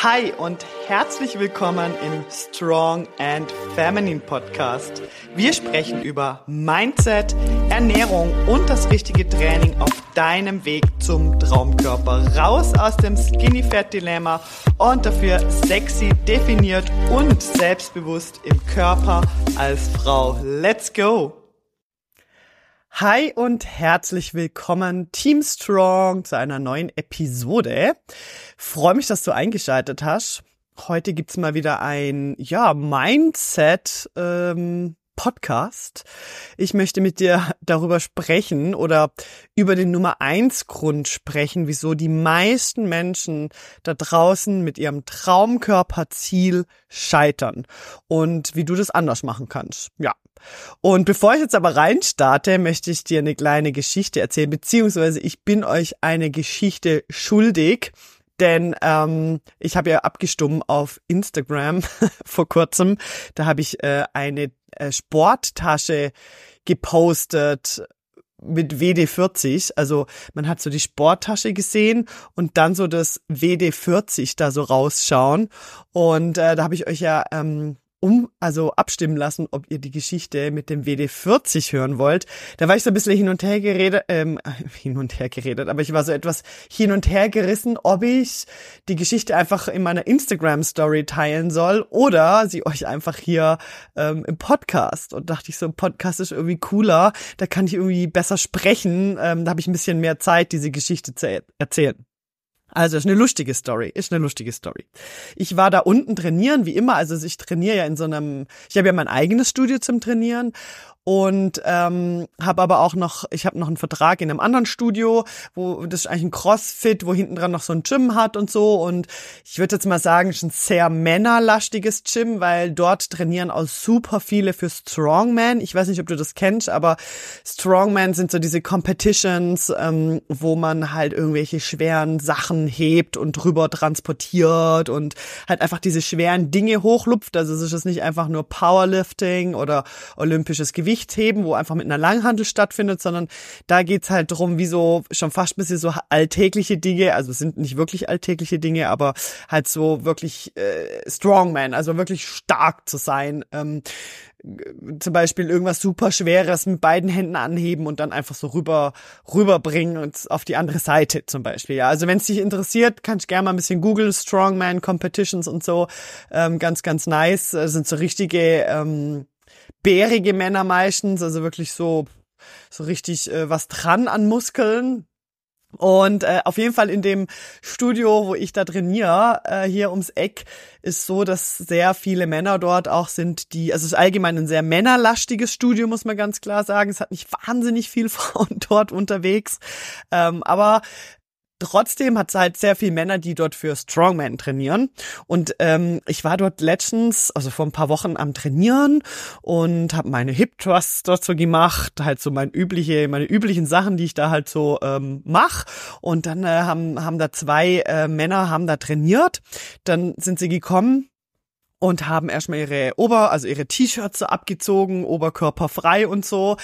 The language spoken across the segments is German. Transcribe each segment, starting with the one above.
Hi und herzlich willkommen im Strong and Feminine Podcast. Wir sprechen über Mindset, Ernährung und das richtige Training auf deinem Weg zum Traumkörper. Raus aus dem Skinny Fat Dilemma und dafür sexy, definiert und selbstbewusst im Körper als Frau. Let's go! Hi und herzlich willkommen, Team Strong, zu einer neuen Episode. Freue mich, dass du eingeschaltet hast. Heute gibt's mal wieder ein Mindset Podcast. Ich möchte mit dir darüber sprechen oder über den Nummer 1 Grund sprechen, wieso die meisten Menschen da draußen mit ihrem Traumkörperziel scheitern und wie du das anders machen kannst. Ja. Und bevor ich jetzt aber reinstarte, möchte ich dir eine kleine Geschichte erzählen, beziehungsweise ich bin euch eine Geschichte schuldig, denn ich habe ja abgestimmt auf Instagram vor kurzem. Da habe ich eine Sporttasche gepostet mit WD-40, also man hat so die Sporttasche gesehen und dann so das WD-40 da so rausschauen und da habe ich euch ja abstimmen lassen, ob ihr die Geschichte mit dem WD-40 hören wollt. Da war ich so ein bisschen hin und her geredet, aber ich war so etwas hin und her gerissen, ob ich die Geschichte einfach in meiner Instagram-Story teilen soll oder sie euch einfach hier im Podcast. Und dachte ich so, ein Podcast ist irgendwie cooler, da kann ich irgendwie besser sprechen, da habe ich ein bisschen mehr Zeit, diese Geschichte zu erzählen. Also ist eine lustige Story. Ich war da unten trainieren, wie immer. Also ich trainiere ja ich habe ja mein eigenes Studio zum Trainieren und habe aber auch ich habe noch einen Vertrag in einem anderen Studio, wo das ist eigentlich ein CrossFit, wo hinten dran noch so ein Gym hat und so. Und ich würde jetzt mal sagen, es ist ein sehr männerlastiges Gym, weil dort trainieren auch super viele für Strongman. Ich weiß nicht, ob du das kennst, aber Strongman sind so diese Competitions, wo man halt irgendwelche schweren Sachen hebt und drüber transportiert und halt einfach diese schweren Dinge hochlupft. Also es ist nicht einfach nur Powerlifting oder olympisches Gewichtheben, wo einfach mit einer Langhantel stattfindet, sondern da geht's halt drum, wie so schon fast ein bisschen so alltägliche Dinge, also es sind nicht wirklich alltägliche Dinge, aber halt so wirklich Strongman, also wirklich stark zu sein. Zum Beispiel irgendwas super Schweres mit beiden Händen anheben und dann einfach so rüberbringen und auf die andere Seite zum Beispiel. Ja, also wenn es dich interessiert, kannst du gerne mal ein bisschen googeln, Strongman Competitions und so. Ganz, ganz nice. Das sind so richtige bärige Männer meistens, also wirklich so richtig was dran an Muskeln. Und auf jeden Fall in dem Studio, wo ich da trainiere, hier ums Eck, ist so, dass sehr viele Männer dort auch sind, also es ist allgemein ein sehr männerlastiges Studio, muss man ganz klar sagen. Es hat nicht wahnsinnig viel Frauen dort unterwegs, aber trotzdem hat es halt sehr viele Männer, die dort für Strongman trainieren. Und ich war dort letztens, also vor ein paar Wochen am Trainieren und habe meine Hip Thrusts dort so gemacht, halt so meine üblichen Sachen, die ich da halt so mache. Und dann haben da zwei Männer haben da trainiert. Dann sind sie gekommen und haben erstmal ihre T-Shirts so abgezogen, Oberkörper frei und so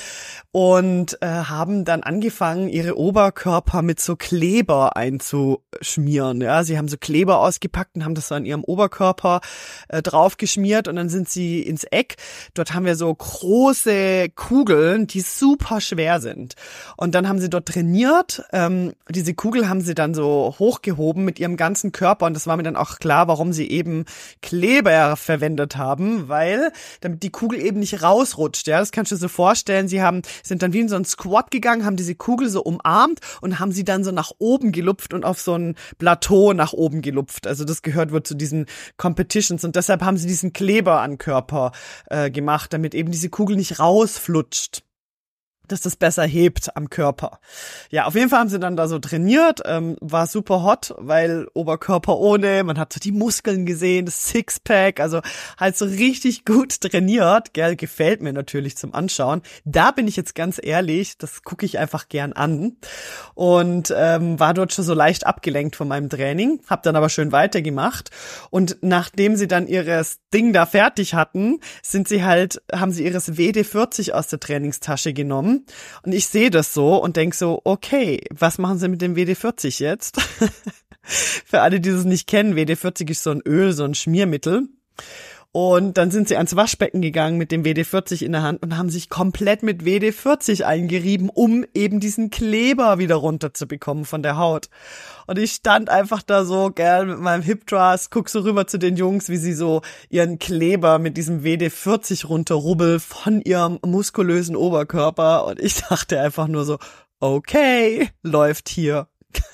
und haben dann angefangen, ihre Oberkörper mit so Kleber einzuschmieren. Ja, sie haben so Kleber ausgepackt und haben das so an ihrem Oberkörper draufgeschmiert und dann sind sie ins Eck. Dort haben wir so große Kugeln, die super schwer sind. Und dann haben sie dort trainiert. Diese Kugel haben sie dann so hochgehoben mit ihrem ganzen Körper und das war mir dann auch klar, warum sie eben Kleber verwendet haben, weil damit die Kugel eben nicht rausrutscht, ja, das kannst du dir so vorstellen, sind dann wie in so einen Squat gegangen, haben diese Kugel so umarmt und haben sie dann so nach oben gelupft und auf so ein Plateau nach oben gelupft, also das gehört wohl zu diesen Competitions und deshalb haben sie diesen Kleber an Körper gemacht, damit eben diese Kugel nicht rausflutscht, dass das besser hebt am Körper. Ja, auf jeden Fall haben sie dann da so trainiert, war super hot, weil Oberkörper ohne, man hat so die Muskeln gesehen, das Sixpack, also halt so richtig gut trainiert, gell, gefällt mir natürlich zum Anschauen. Da bin ich jetzt ganz ehrlich, das gucke ich einfach gern an und war dort schon so leicht abgelenkt von meinem Training, hab dann aber schön weitergemacht und nachdem sie dann ihres Ding da fertig hatten, haben sie ihres WD-40 aus der Trainingstasche genommen und ich sehe das so und denk so, okay, was machen sie mit dem WD-40 jetzt? Für alle, die es nicht kennen, WD-40 ist so ein Öl, so ein Schmiermittel. Und dann sind sie ans Waschbecken gegangen mit dem WD-40 in der Hand und haben sich komplett mit WD-40 eingerieben, um eben diesen Kleber wieder runterzubekommen von der Haut. Und ich stand einfach da so, gell, mit meinem Hip Thrust, guck so rüber zu den Jungs, wie sie so ihren Kleber mit diesem WD-40 runterrubbeln von ihrem muskulösen Oberkörper. Und ich dachte einfach nur so, okay, läuft hier.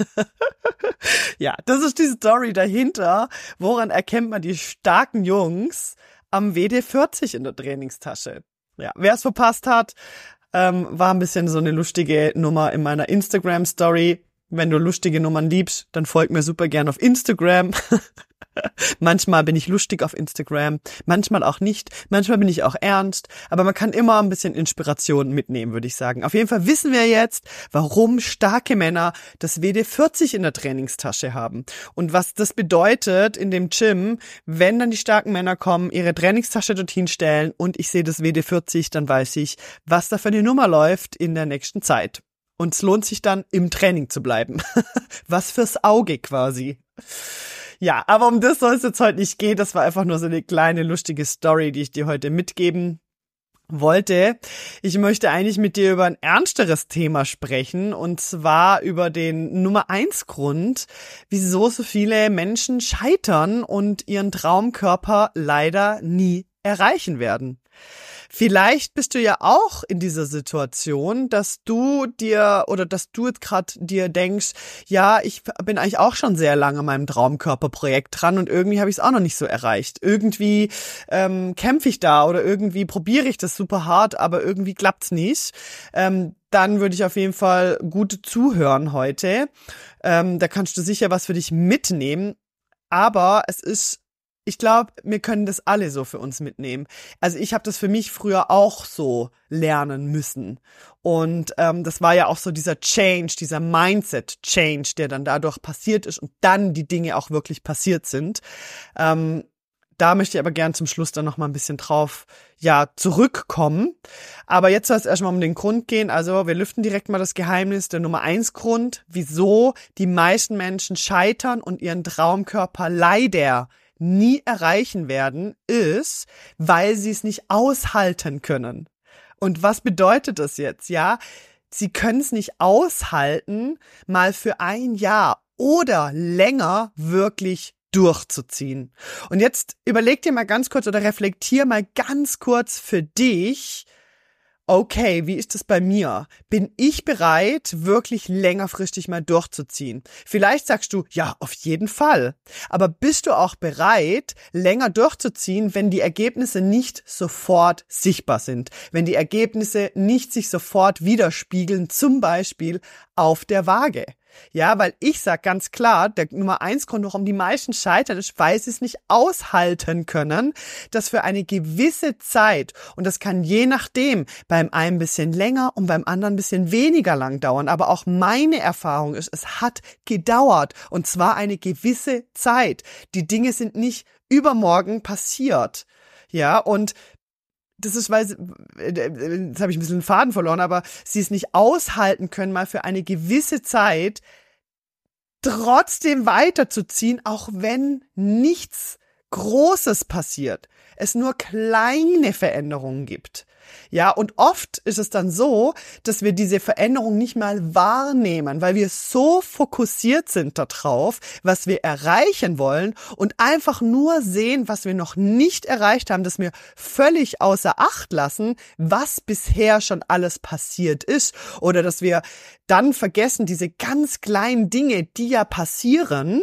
Ja, das ist die Story dahinter. Woran erkennt man die starken Jungs? Am WD-40 in der Trainingstasche. Ja, wer es verpasst hat, war ein bisschen so eine lustige Nummer in meiner Instagram-Story. Wenn du lustige Nummern liebst, dann folg mir super gern auf Instagram. Manchmal bin ich lustig auf Instagram, manchmal auch nicht, manchmal bin ich auch ernst, aber man kann immer ein bisschen Inspiration mitnehmen, würde ich sagen. Auf jeden Fall wissen wir jetzt, warum starke Männer das WD-40 in der Trainingstasche haben und was das bedeutet in dem Gym, wenn dann die starken Männer kommen, ihre Trainingstasche dorthin stellen und ich sehe das WD-40, dann weiß ich, was da für eine Nummer läuft in der nächsten Zeit. Und es lohnt sich dann, im Training zu bleiben. Was fürs Auge quasi. Ja, aber um das soll es jetzt heute nicht gehen. Das war einfach nur so eine kleine lustige Story, die ich dir heute mitgeben wollte. Ich möchte eigentlich mit dir über ein ernsteres Thema sprechen und zwar über den Nummer 1 Grund, wieso so viele Menschen scheitern und ihren Traumkörper leider nie erreichen werden. Vielleicht bist du ja auch in dieser Situation, dass du jetzt gerade dir denkst, ja, ich bin eigentlich auch schon sehr lange an meinem Traumkörperprojekt dran und irgendwie habe ich es auch noch nicht so erreicht. Irgendwie kämpfe ich da oder irgendwie probiere ich das super hart, aber irgendwie klappt's nicht. Dann würde ich auf jeden Fall gut zuhören heute. Da kannst du sicher was für dich mitnehmen. Aber ich glaube, wir können das alle so für uns mitnehmen. Also ich habe das für mich früher auch so lernen müssen. Und das war ja auch so dieser Change, dieser Mindset-Change, der dann dadurch passiert ist und dann die Dinge auch wirklich passiert sind. Da möchte ich aber gern zum Schluss dann noch mal ein bisschen drauf zurückkommen. Aber jetzt soll es erstmal um den Grund gehen. Also wir lüften direkt mal das Geheimnis. Der Nummer 1 Grund, wieso die meisten Menschen scheitern und ihren Traumkörper leider nie erreichen werden, ist, weil sie es nicht aushalten können. Und was bedeutet das jetzt? Ja, sie können es nicht aushalten, mal für ein Jahr oder länger wirklich durchzuziehen. Und jetzt überleg dir mal ganz kurz oder reflektier mal ganz kurz für dich, okay, wie ist es bei mir? Bin ich bereit, wirklich längerfristig mal durchzuziehen? Vielleicht sagst du, ja, auf jeden Fall. Aber bist du auch bereit, länger durchzuziehen, wenn die Ergebnisse nicht sofort sichtbar sind? Wenn die Ergebnisse nicht sich sofort widerspiegeln, zum Beispiel auf der Waage? Ja, weil ich sag ganz klar, der Nummer 1 Grund, warum die meisten scheitern, ist, weil sie es nicht aushalten können, dass für eine gewisse Zeit, und das kann je nachdem beim einen ein bisschen länger und beim anderen ein bisschen weniger lang dauern, aber auch meine Erfahrung ist, es hat gedauert und zwar eine gewisse Zeit. Die Dinge sind nicht übermorgen passiert. Ja, und das ist, weil, jetzt habe ich ein bisschen den Faden verloren, aber sie es nicht aushalten können, mal für eine gewisse Zeit trotzdem weiterzuziehen, auch wenn nichts Großes passiert, es nur kleine Veränderungen gibt. Ja, und oft ist es dann so, dass wir diese Veränderung nicht mal wahrnehmen, weil wir so fokussiert sind darauf, was wir erreichen wollen und einfach nur sehen, was wir noch nicht erreicht haben, dass wir völlig außer Acht lassen, was bisher schon alles passiert ist oder dass wir dann vergessen, diese ganz kleinen Dinge, die ja passieren,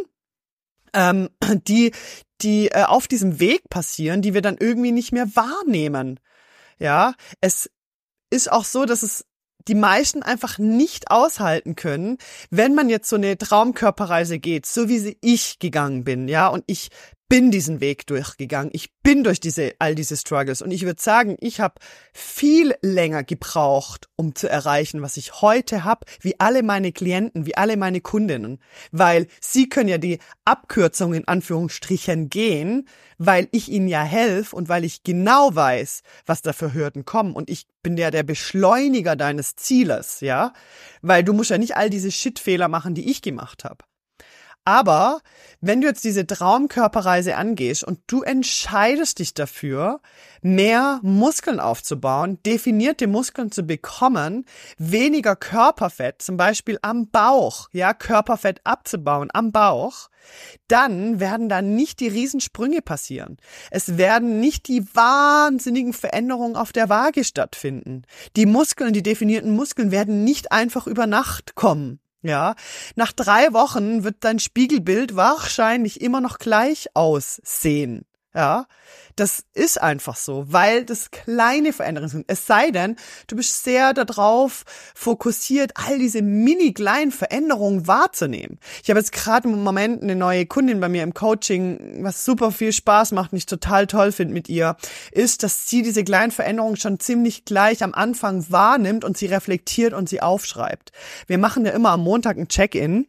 die auf diesem Weg passieren, die wir dann irgendwie nicht mehr wahrnehmen. Ja, es ist auch so, dass es die meisten einfach nicht aushalten können, wenn man jetzt so eine Traumkörperreise geht, so wie ich gegangen bin, ja, und ich bin diesen Weg durchgegangen, ich bin durch all diese Struggles und ich würde sagen, ich habe viel länger gebraucht, um zu erreichen, was ich heute habe, wie alle meine Klienten, wie alle meine Kundinnen, weil sie können ja die Abkürzung in Anführungsstrichen gehen, weil ich ihnen ja helfe und weil ich genau weiß, was da für Hürden kommen und ich bin ja der Beschleuniger deines Zieles, ja, weil du musst ja nicht all diese Shit-Fehler machen, die ich gemacht habe. Aber wenn du jetzt diese Traumkörperreise angehst und du entscheidest dich dafür, mehr Muskeln aufzubauen, definierte Muskeln zu bekommen, weniger Körperfett, zum Beispiel am Bauch, ja, Körperfett abzubauen am Bauch, dann werden da nicht die Riesensprünge passieren. Es werden nicht die wahnsinnigen Veränderungen auf der Waage stattfinden. Die Muskeln, die definierten Muskeln werden nicht einfach über Nacht kommen. Ja, nach 3 Wochen wird dein Spiegelbild wahrscheinlich immer noch gleich aussehen. Ja, das ist einfach so, weil das kleine Veränderungen sind. Es sei denn, du bist sehr darauf fokussiert, all diese mini kleinen Veränderungen wahrzunehmen. Ich habe jetzt gerade im Moment eine neue Kundin bei mir im Coaching, was super viel Spaß macht und ich total toll finde mit ihr, ist, dass sie diese kleinen Veränderungen schon ziemlich gleich am Anfang wahrnimmt und sie reflektiert und sie aufschreibt. Wir machen ja immer am Montag ein Check-in,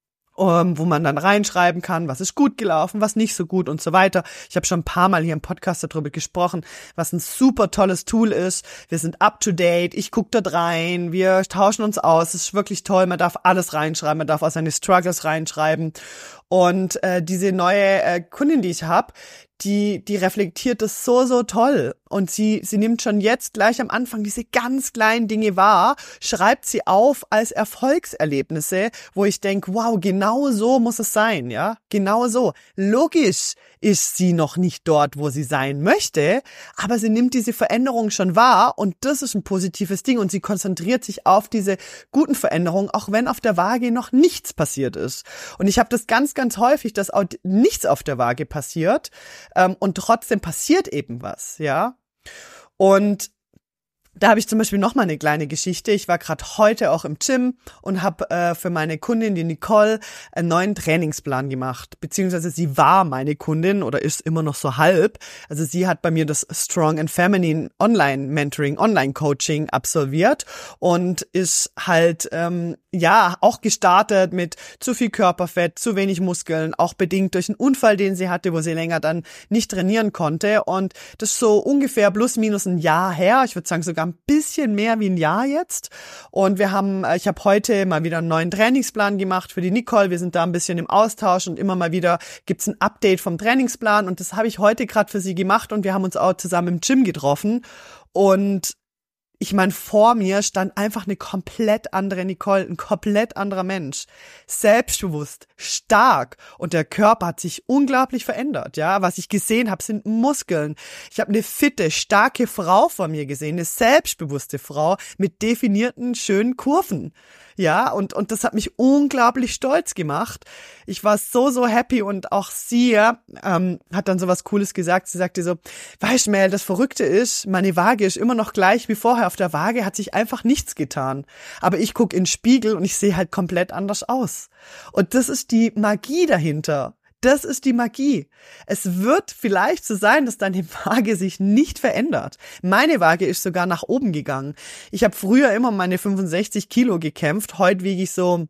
wo man dann reinschreiben kann, was ist gut gelaufen, was nicht so gut und so weiter. Ich habe schon ein paar Mal hier im Podcast darüber gesprochen, was ein super tolles Tool ist. Wir sind up to date, ich gucke dort rein, wir tauschen uns aus, es ist wirklich toll, man darf alles reinschreiben, man darf auch seine Struggles reinschreiben. Und diese neue Kundin, die ich habe, die reflektiert das so toll. Und sie nimmt schon jetzt gleich am Anfang diese ganz kleinen Dinge wahr, schreibt sie auf als Erfolgserlebnisse, wo ich denke, wow, genau so muss es sein, ja, genau so. Logisch ist sie noch nicht dort, wo sie sein möchte, aber sie nimmt diese Veränderung schon wahr und das ist ein positives Ding und sie konzentriert sich auf diese guten Veränderungen, auch wenn auf der Waage noch nichts passiert ist. Und ich habe das ganz, ganz häufig, dass auch nichts auf der Waage passiert, und trotzdem passiert eben was, ja. Und da habe ich zum Beispiel noch mal eine kleine Geschichte. Ich war gerade heute auch im Gym und habe für meine Kundin, die Nicole, einen neuen Trainingsplan gemacht. Beziehungsweise sie war meine Kundin oder ist immer noch so halb. Also sie hat bei mir das Strong and Feminine Online-Mentoring, Online-Coaching absolviert und ist halt auch gestartet mit zu viel Körperfett, zu wenig Muskeln, auch bedingt durch einen Unfall, den sie hatte, wo sie länger dann nicht trainieren konnte. Und das ist so ungefähr plus minus ein Jahr her. Ich würde sagen sogar ein bisschen mehr wie ein Jahr jetzt. Und ich habe heute mal wieder einen neuen Trainingsplan gemacht für die Nicole. Wir sind da ein bisschen im Austausch und immer mal wieder gibt's ein Update vom Trainingsplan. Und das habe ich heute gerade für sie gemacht und wir haben uns auch zusammen im Gym getroffen. Und ich meine, vor mir stand einfach eine komplett andere Nicole, ein komplett anderer Mensch. Selbstbewusst, stark und der Körper hat sich unglaublich verändert. Ja, was ich gesehen habe, sind Muskeln. Ich habe eine fitte, starke Frau vor mir gesehen, eine selbstbewusste Frau mit definierten, schönen Kurven. Ja, und das hat mich unglaublich stolz gemacht. Ich war so happy und auch sie hat dann so was Cooles gesagt. Sie sagte so, weißt du, Mel, das Verrückte ist, meine Waage ist immer noch gleich wie vorher. Auf der Waage hat sich einfach nichts getan. Aber ich gucke in den Spiegel und ich sehe halt komplett anders aus. Und das ist die Magie dahinter. Das ist die Magie. Es wird vielleicht so sein, dass deine Waage sich nicht verändert. Meine Waage ist sogar nach oben gegangen. Ich habe früher immer meine 65 Kilo gekämpft. Heute wiege ich so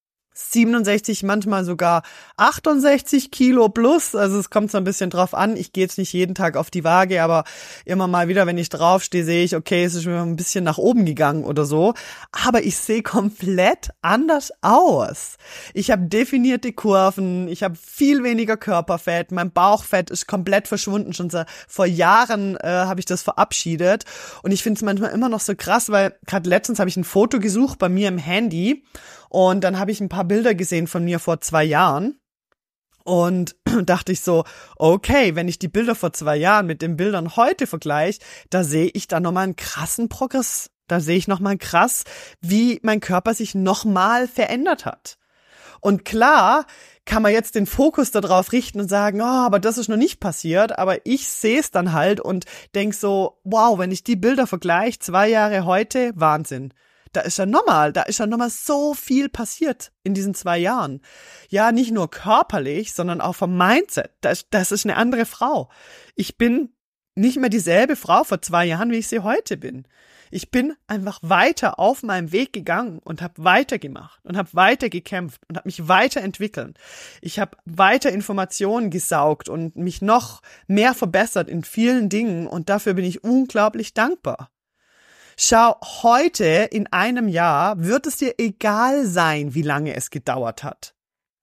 67, manchmal sogar 68 Kilo plus. Also es kommt so ein bisschen drauf an. Ich gehe jetzt nicht jeden Tag auf die Waage, aber immer mal wieder, wenn ich draufstehe, sehe ich, okay, es ist mir ein bisschen nach oben gegangen oder so. Aber ich sehe komplett anders aus. Ich habe definierte Kurven, ich habe viel weniger Körperfett, mein Bauchfett ist komplett verschwunden. Schon vor Jahren habe ich das verabschiedet. Und ich finde es manchmal immer noch so krass, weil gerade letztens habe ich ein Foto gesucht bei mir im Handy. Und dann habe ich ein paar Bilder gesehen von mir vor 2 Jahren und dachte ich so, okay, wenn ich die Bilder vor 2 Jahren mit den Bildern heute vergleiche, da sehe ich dann nochmal einen krassen Progress. Da sehe ich nochmal krass, wie mein Körper sich nochmal verändert hat. Und klar kann man jetzt den Fokus darauf richten und sagen, oh, aber das ist noch nicht passiert, aber ich sehe es dann halt und denk so, wow, wenn ich die Bilder vergleiche, 2 Jahre heute, Wahnsinn. Da ist ja nochmal so viel passiert in diesen 2 Jahren. Ja, nicht nur körperlich, sondern auch vom Mindset. Das ist eine andere Frau. Ich bin nicht mehr dieselbe Frau vor 2 Jahren, wie ich sie heute bin. Ich bin einfach weiter auf meinem Weg gegangen und habe weitergemacht und habe weiter gekämpft und habe mich weiterentwickelt. Ich habe weiter Informationen gesaugt und mich noch mehr verbessert in vielen Dingen und dafür bin ich unglaublich dankbar. Schau, heute in einem Jahr wird es dir egal sein, wie lange es gedauert hat.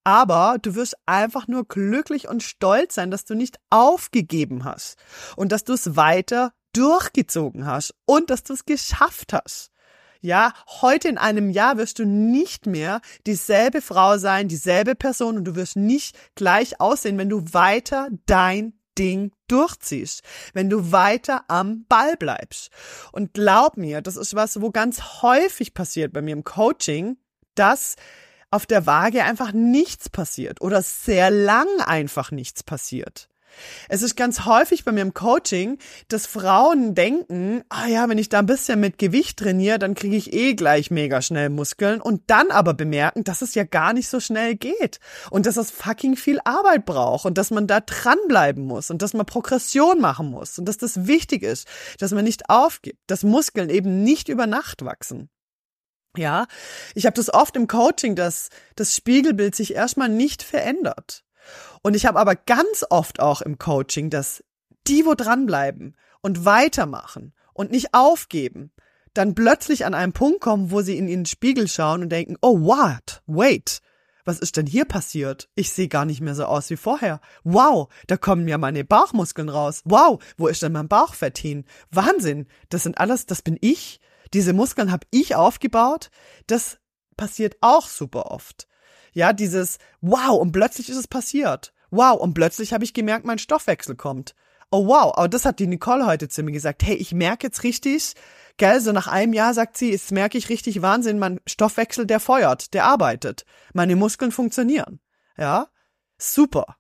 Aber du wirst einfach nur glücklich und stolz sein, dass du nicht aufgegeben hast und dass du es weiter durchgezogen hast und dass du es geschafft hast. Ja, heute in einem Jahr wirst du nicht mehr dieselbe Frau sein, dieselbe Person und du wirst nicht gleich aussehen, wenn du weiter dein Ding durchziehst, wenn du weiter am Ball bleibst. Und glaub mir, das ist was, wo ganz häufig passiert bei mir im Coaching, dass auf der Waage einfach nichts passiert oder sehr lang einfach nichts passiert. Es ist ganz häufig bei mir im Coaching, dass Frauen denken, wenn ich da ein bisschen mit Gewicht trainiere, dann kriege ich gleich mega schnell Muskeln und dann aber bemerken, dass es ja gar nicht so schnell geht und dass es fucking viel Arbeit braucht und dass man da dranbleiben muss und dass man Progression machen muss und dass das wichtig ist, dass man nicht aufgibt, dass Muskeln eben nicht über Nacht wachsen. Ja, ich habe das oft im Coaching, dass das Spiegelbild sich erstmal nicht verändert. Und ich habe aber ganz oft auch im Coaching, dass die, wo dranbleiben und weitermachen und nicht aufgeben, dann plötzlich an einen Punkt kommen, wo sie in ihren Spiegel schauen und denken, oh, wait, was ist denn hier passiert? Ich sehe gar nicht mehr so aus wie vorher. Wow, da kommen ja meine Bauchmuskeln raus. Wow, wo ist denn mein Bauchfett hin? Wahnsinn, das bin ich. Diese Muskeln habe ich aufgebaut. Das passiert auch super oft. Ja, dieses wow, und plötzlich ist es passiert. Wow, und plötzlich habe ich gemerkt, mein Stoffwechsel kommt. Oh wow, aber das hat die Nicole heute zu mir gesagt. Hey, ich merke jetzt richtig, gell, so nach einem Jahr sagt sie, jetzt merke ich richtig Wahnsinn, mein Stoffwechsel, der feuert, der arbeitet. Meine Muskeln funktionieren. Ja, super.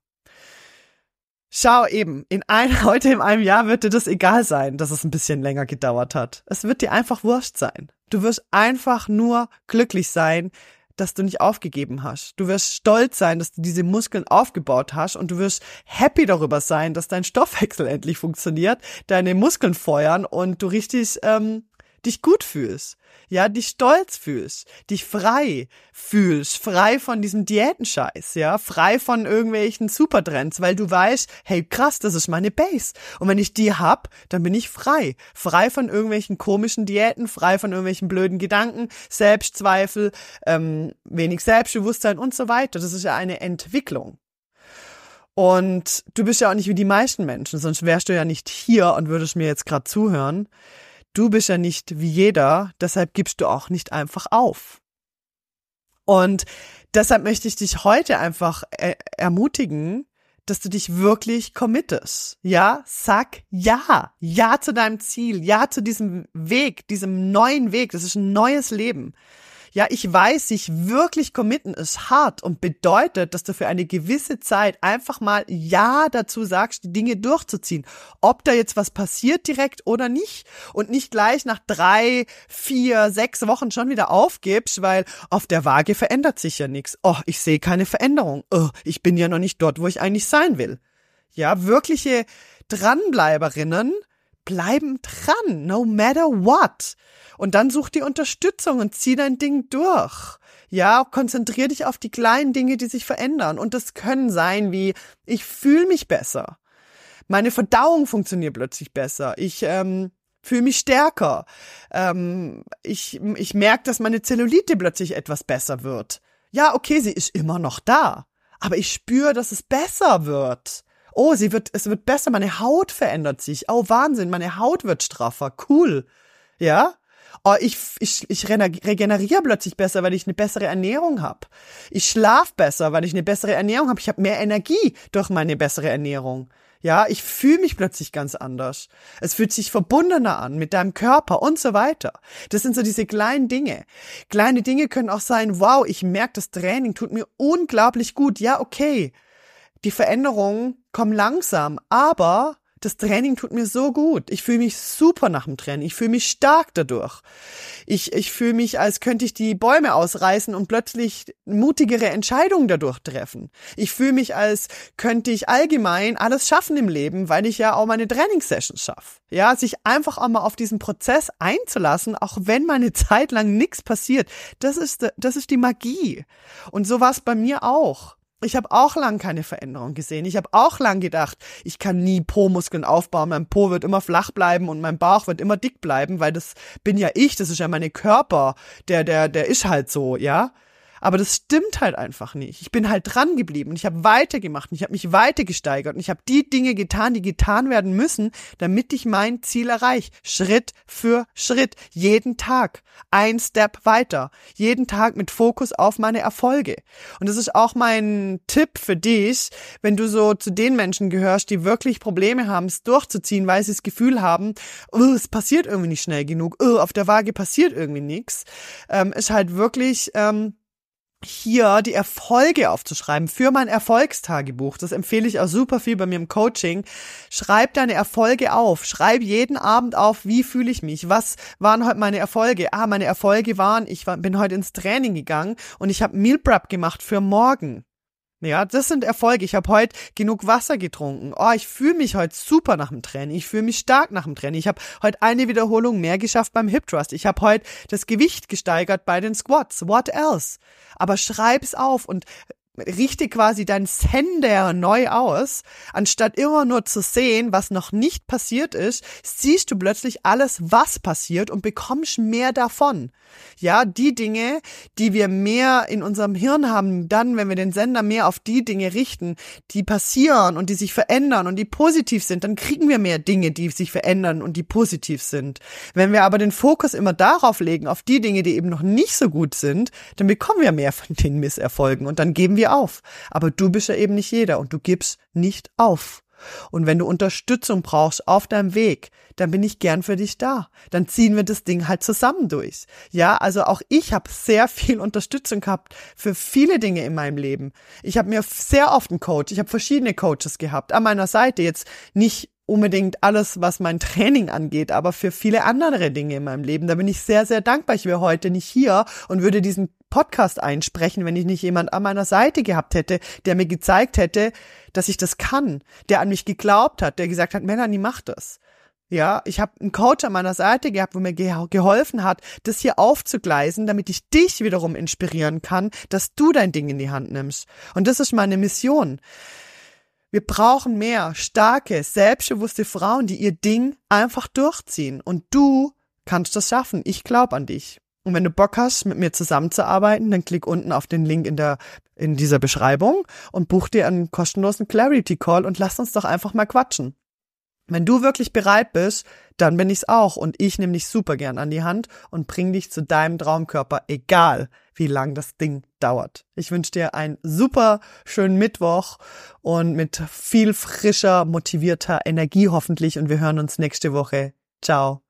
Schau eben, heute in einem Jahr wird dir das egal sein, dass es ein bisschen länger gedauert hat. Es wird dir einfach wurscht sein. Du wirst einfach nur glücklich sein, dass du nicht aufgegeben hast. Du wirst stolz sein, dass du diese Muskeln aufgebaut hast und du wirst happy darüber sein, dass dein Stoffwechsel endlich funktioniert, deine Muskeln feuern und du richtig dich gut fühlst, ja, dich stolz fühlst, dich frei fühlst, frei von diesem Diätenscheiß, ja, frei von irgendwelchen Supertrends, weil du weißt, hey krass, das ist meine Base und wenn ich die hab, dann bin ich frei von irgendwelchen komischen Diäten, frei von irgendwelchen blöden Gedanken, Selbstzweifel, wenig Selbstbewusstsein und so weiter. Das ist ja eine Entwicklung. Und du bist ja auch nicht wie die meisten Menschen, sonst wärst du ja nicht hier und würdest mir jetzt gerade zuhören. Du bist ja nicht wie jeder, deshalb gibst du auch nicht einfach auf. Und deshalb möchte ich dich heute einfach ermutigen, dass du dich wirklich committest. Ja, sag ja. Ja zu deinem Ziel. Ja zu diesem Weg, diesem neuen Weg. Das ist ein neues Leben. Ja, ich weiß, sich wirklich committen ist hart und bedeutet, dass du für eine gewisse Zeit einfach mal Ja dazu sagst, die Dinge durchzuziehen. Ob da jetzt was passiert direkt oder nicht. Und nicht gleich nach 3, 4, 6 Wochen schon wieder aufgibst, weil auf der Waage verändert sich ja nichts. Oh, ich sehe keine Veränderung. Oh, ich bin ja noch nicht dort, wo ich eigentlich sein will. Ja, wirkliche Dranbleiberinnen bleiben dran, no matter what. Und dann such die Unterstützung und zieh dein Ding durch. Ja, konzentrier dich auf die kleinen Dinge, die sich verändern. Und das können sein wie, ich fühle mich besser. Meine Verdauung funktioniert plötzlich besser. Ich fühle mich stärker. Ich merke, dass meine Zellulite plötzlich etwas besser wird. Ja, okay, sie ist immer noch da. Aber ich spüre, dass es besser wird. Oh, es wird besser, meine Haut verändert sich. Oh, Wahnsinn, meine Haut wird straffer. Cool. Ja? Oh, ich regeneriere plötzlich besser, weil ich eine bessere Ernährung habe. Ich schlafe besser, weil ich eine bessere Ernährung habe. Ich habe mehr Energie durch meine bessere Ernährung. Ja, ich fühle mich plötzlich ganz anders. Es fühlt sich verbundener an mit deinem Körper und so weiter. Das sind so diese kleinen Dinge. Kleine Dinge können auch sein, wow, ich merke, das Training tut mir unglaublich gut. Ja, okay. Die Veränderungen kommen langsam, aber das Training tut mir so gut. Ich fühle mich super nach dem Training. Ich fühle mich stark dadurch. Ich fühle mich, als könnte ich die Bäume ausreißen und plötzlich mutigere Entscheidungen dadurch treffen. Ich fühle mich, als könnte ich allgemein alles schaffen im Leben, weil ich ja auch meine Trainingssessions schaffe. Ja, sich einfach auch mal auf diesen Prozess einzulassen, auch wenn mal eine Zeit lang nichts passiert. Das ist die Magie. Und so war es bei mir auch. Ich habe auch lang keine Veränderung gesehen. Ich habe auch lang gedacht, ich kann nie Po-Muskeln aufbauen. Mein Po wird immer flach bleiben und mein Bauch wird immer dick bleiben, weil das bin ja ich, das ist ja mein Körper. Der ist halt so, ja. Aber das stimmt halt einfach nicht. Ich bin halt dran geblieben und ich habe weitergemacht und ich habe mich weitergesteigert und ich habe die Dinge getan, die getan werden müssen, damit ich mein Ziel erreiche. Schritt für Schritt. Jeden Tag. Ein Step weiter. Jeden Tag mit Fokus auf meine Erfolge. Und das ist auch mein Tipp für dich, wenn du so zu den Menschen gehörst, die wirklich Probleme haben, es durchzuziehen, weil sie das Gefühl haben, oh, es passiert irgendwie nicht schnell genug, oh, auf der Waage passiert irgendwie nichts. Ist halt wirklich hier die Erfolge aufzuschreiben für mein Erfolgstagebuch. Das empfehle ich auch super viel bei mir im Coaching. Schreib deine Erfolge auf. Schreib jeden Abend auf, wie fühle ich mich? Was waren heute meine Erfolge? Meine Erfolge waren, bin heute ins Training gegangen und ich habe Meal Prep gemacht für morgen. Ja, das sind Erfolge. Ich habe heute genug Wasser getrunken. Ich fühle mich heute super nach dem Training. Ich fühle mich stark nach dem Training. Ich habe heute eine Wiederholung mehr geschafft beim Hip Thrust. Ich habe heute das Gewicht gesteigert bei den Squats. What else? Aber schreib's auf und richte quasi dein Sender neu aus, anstatt immer nur zu sehen, was noch nicht passiert ist, siehst du plötzlich alles, was passiert und bekommst mehr davon. Ja, die Dinge, die wir mehr in unserem Hirn haben, dann, wenn wir den Sender mehr auf die Dinge richten, die passieren und die sich verändern und die positiv sind, dann kriegen wir mehr Dinge, die sich verändern und die positiv sind. Wenn wir aber den Fokus immer darauf legen, auf die Dinge, die eben noch nicht so gut sind, dann bekommen wir mehr von den Misserfolgen und dann geben wir auf. Aber du bist ja eben nicht jeder und du gibst nicht auf. Und wenn du Unterstützung brauchst auf deinem Weg, dann bin ich gern für dich da. Dann ziehen wir das Ding halt zusammen durch. Ja, also auch ich habe sehr viel Unterstützung gehabt für viele Dinge in meinem Leben. Ich habe mir sehr oft einen Coach, ich habe verschiedene Coaches gehabt an meiner Seite. Jetzt nicht unbedingt alles, was mein Training angeht, aber für viele andere Dinge in meinem Leben. Da bin ich sehr, sehr dankbar. Ich wäre heute nicht hier und würde diesen Podcast einsprechen, wenn ich nicht jemand an meiner Seite gehabt hätte, der mir gezeigt hätte, dass ich das kann, der an mich geglaubt hat, der gesagt hat, Melanie, mach das. Ja, ich habe einen Coach an meiner Seite gehabt, wo mir geholfen hat, das hier aufzugleisen, damit ich dich wiederum inspirieren kann, dass du dein Ding in die Hand nimmst. Und das ist meine Mission. Wir brauchen mehr starke, selbstbewusste Frauen, die ihr Ding einfach durchziehen. Und du kannst das schaffen. Ich glaube an dich. Und wenn du Bock hast, mit mir zusammenzuarbeiten, dann klick unten auf den Link in dieser Beschreibung und buch dir einen kostenlosen Clarity Call und lass uns doch einfach mal quatschen. Wenn du wirklich bereit bist, dann bin ich's auch und ich nehme dich super gern an die Hand und bring dich zu deinem Traumkörper, egal wie lang das Ding dauert. Ich wünsche dir einen super schönen Mittwoch und mit viel frischer, motivierter Energie hoffentlich und wir hören uns nächste Woche. Ciao.